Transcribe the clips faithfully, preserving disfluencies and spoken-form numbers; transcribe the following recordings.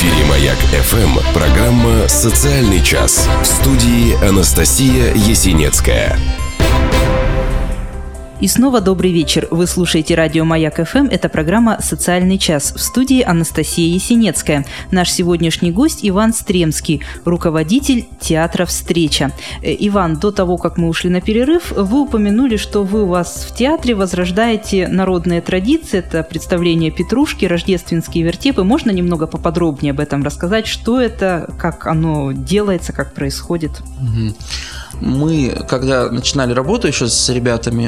эфире Маяк эф эм программа «Социальный час». В студии Анастасия Есенецкая. И снова добрый вечер. Вы слушаете радио Маяк эф эм. Это программа «Социальный час». В студии Анастасия Есенецкая. Наш сегодняшний гость Иван Стремский, руководитель театра «Встреча». Иван, до того, как мы ушли на перерыв, вы упомянули, что вы у вас в театре возрождаете народные традиции. Это представление петрушки, рождественские вертепы. Можно немного поподробнее об этом рассказать? Что это, как оно делается, как происходит? Мы, когда начинали работу еще с ребятами,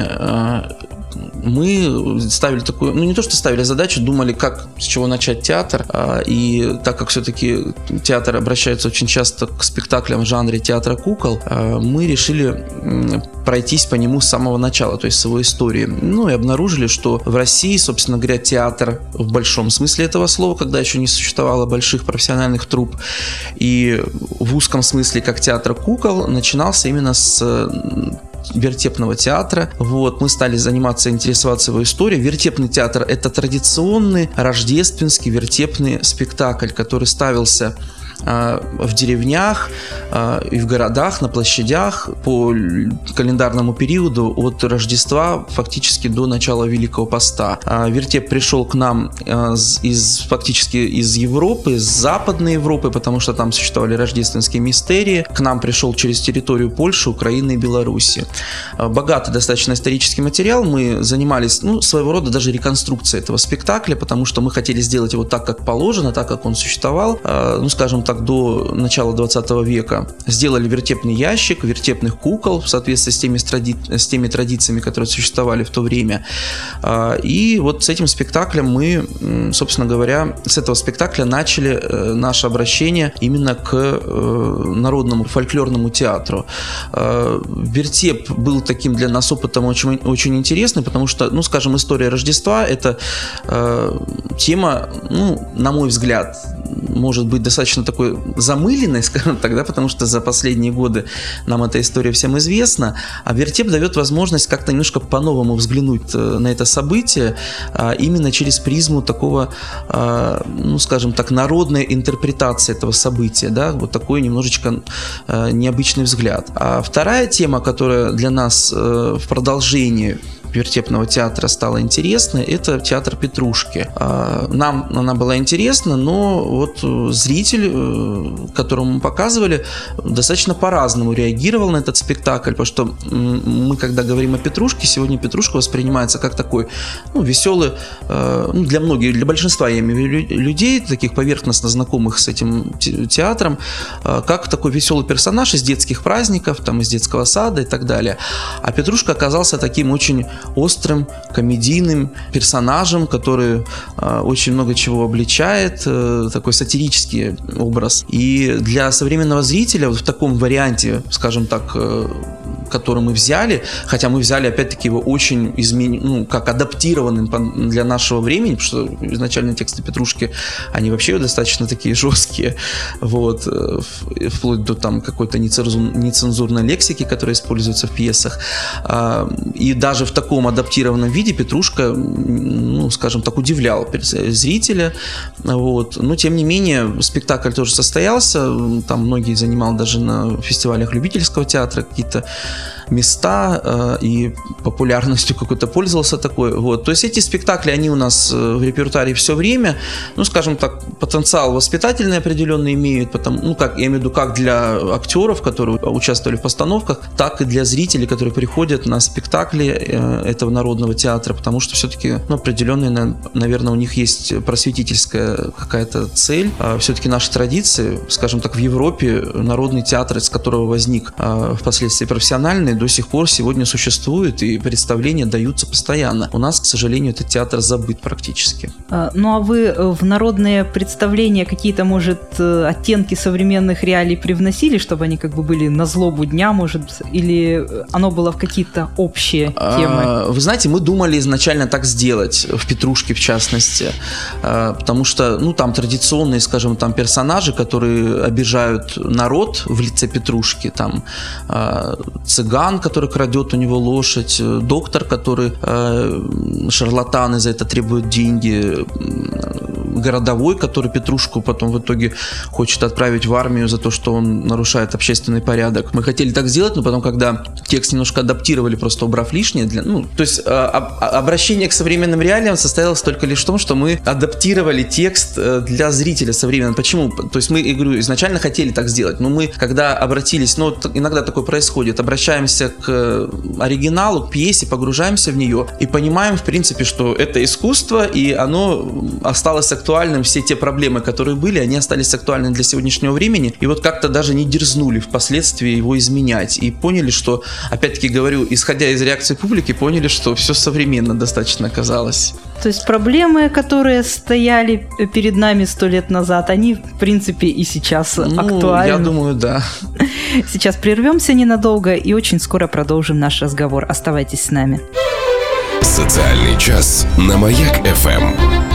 мы ставили такую, ну не то, что ставили задачу, думали, как, с чего начать театр. И так как все-таки театр обращается очень часто к спектаклям в жанре театра кукол, мы решили пройтись по нему с самого начала, то есть с его истории. Ну и обнаружили, что в России, собственно говоря, театр в большом смысле этого слова, когда еще не существовало больших профессиональных труп, и в узком смысле, как театр кукол, начинался именно с вертепного театра. Вот, мы стали заниматься, интересоваться его историей. Вертепный театр – это традиционный рождественский вертепный спектакль, который ставился в деревнях и в городах, на площадях по календарному периоду от Рождества фактически до начала Великого Поста. Вертеп пришел к нам из, фактически из Европы, из Западной Европы, потому что там существовали рождественские мистерии. К нам пришел через территорию Польши, Украины и Беларуси. Богатый достаточно исторический материал. Мы занимались, ну, своего рода даже реконструкцией этого спектакля, потому что мы хотели сделать его так, как положено, так, как он существовал, ну, скажем так, до начала двадцатого века. Сделали вертепный ящик, вертепных кукол в соответствии с теми, тради... с теми традициями, которые существовали в то время. И вот с этим спектаклем мы, собственно говоря, с этого спектакля начали наше обращение именно к народному фольклорному театру. Вертеп был таким для нас опытом очень, очень интересным, потому что, ну, скажем, история Рождества – это тема, ну, на мой взгляд, может быть достаточно такой замыленной, скажем так, да, потому что за последние годы нам эта история всем известна, а вертеп дает возможность как-то немножко по-новому взглянуть на это событие, именно через призму такого, ну, скажем так, народной интерпретации этого события, да, вот такой немножечко необычный взгляд. А вторая тема, которая для нас в продолжении вертепного театра стала интересной, это театр Петрушки. Нам она была интересна, но вот зритель, которому мы показывали, достаточно по-разному реагировал на этот спектакль, потому что мы, когда говорим о Петрушке, сегодня Петрушка воспринимается как такой, ну, веселый, ну, для многих, для большинства, я имею в виду, людей, таких поверхностно знакомых с этим театром, как такой веселый персонаж из детских праздников, там, из детского сада и так далее. А Петрушка оказался таким очень острым, комедийным персонажем, который э, очень много чего обличает, э, такой сатирический образ. И для современного зрителя вот в таком варианте, скажем так, э, который мы взяли, хотя мы взяли опять-таки его очень измен... ну, как адаптированным для нашего времени, потому что изначально тексты Петрушки, они вообще достаточно такие жесткие, вот, вплоть до там какой-то нецензурной лексики, которая используется в пьесах. И даже в таком адаптированном виде Петрушка, ну, скажем так, удивлял зрителя, вот. Но тем не менее спектакль тоже состоялся, там многие занимал даже на фестивалях любительского театра какие-то места э, и популярностью какой-то пользовался такой. Вот. То есть эти спектакли, они у нас в репертуаре все время, ну, скажем так, потенциал воспитательный определенный имеют, потому, ну, как, я имею в виду, как для актеров, которые участвовали в постановках, так и для зрителей, которые приходят на спектакли э, этого народного театра, потому что все-таки, ну, определенная, наверное, у них есть просветительская какая-то цель. А все-таки наши традиции, скажем так, в Европе народный театр, из которого возник э, впоследствии профессиональный, до сих пор сегодня существует, и представления даются постоянно. У нас, к сожалению, этот театр забыт практически. Ну а вы в народные представления какие-то, может, оттенки современных реалий привносили, чтобы они как бы были на злобу дня, может, или оно было в какие-то общие темы? А, вы знаете, мы думали изначально так сделать, в Петрушке в частности, а, потому что, ну, там традиционные, скажем, там персонажи, которые обижают народ в лице Петрушки, там а, цыган, который крадет у него лошадь, доктор, который э, шарлатан и за это требует деньги, городовой, который Петрушку потом в итоге хочет отправить в армию за то, что он нарушает общественный порядок. Мы хотели так сделать, но потом, когда текст немножко адаптировали, просто убрав лишнее, для, ну, то есть а, а, обращение к современным реалиям состоялось только лишь в том, что мы адаптировали текст для зрителя современного. Почему? То есть мы, я говорю, изначально хотели так сделать, но мы, когда обратились, ну, иногда такое происходит, обращаемся к оригиналу, к пьесе, погружаемся в нее и понимаем, в принципе, что это искусство, и оно осталось актуальным, все те проблемы, которые были, они остались актуальны для сегодняшнего времени, и вот как-то даже не дерзнули впоследствии его изменять, и поняли, что, опять-таки говорю, исходя из реакции публики, поняли, что все современно достаточно оказалось. То есть проблемы, которые стояли перед нами сто лет назад, они, в принципе, и сейчас ну, актуальны. Я думаю, да. Сейчас прервемся ненадолго и очень скоро продолжим наш разговор. Оставайтесь с нами. Социальный час на Маяк эф эм.